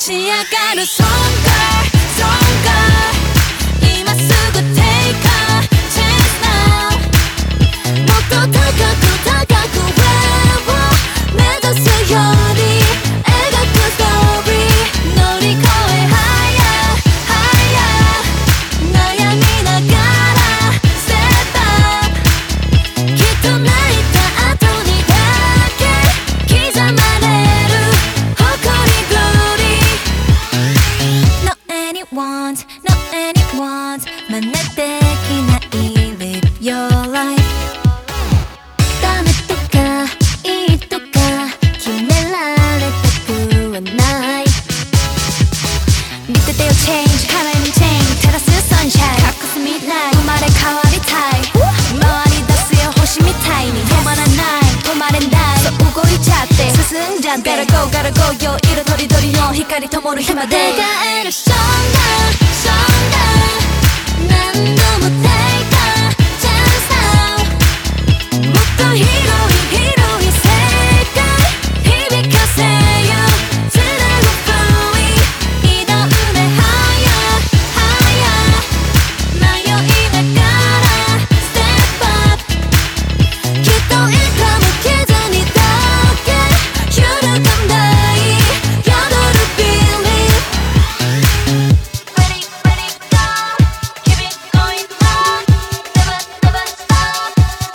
ち上がる Stronger Stronger 今すぐ Take a chance now もっと高く高く Where を目指すように描くストーリー乗り越え Higher Higher 悩みながら Step up きっと泣いた後にだけ刻まれる誇り Glory No anyone's No anyone's 真似できない Live your life ダメとかいいとか決められたくはない見ててよ Change 花に Change 照らす Sunshine 隠す未来生まれ変わりたい回り出すよ星みたいに止まらない止まれないそう動いちゃって進んじゃって Gotta go gotta go よ色とりどりの光灯る日まで願える Stronger Stronger 何度も Take a chance now もっと広い広い世界響かせよつなぐ Flowing 挑んで Higher Higher 迷いながら Step up きっといつも傷にだけ揺るがない宿る Believe Ready ready go Keep it going on Never never stop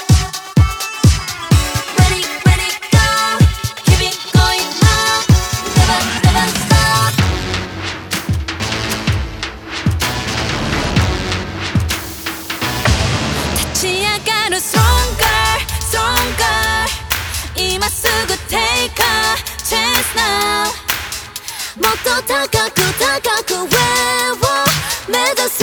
Ready ready go Keep it going on Never never stop 立ち上がる Stronger Stronger 今すぐ Take a chance now もっと高く高く Where を目指す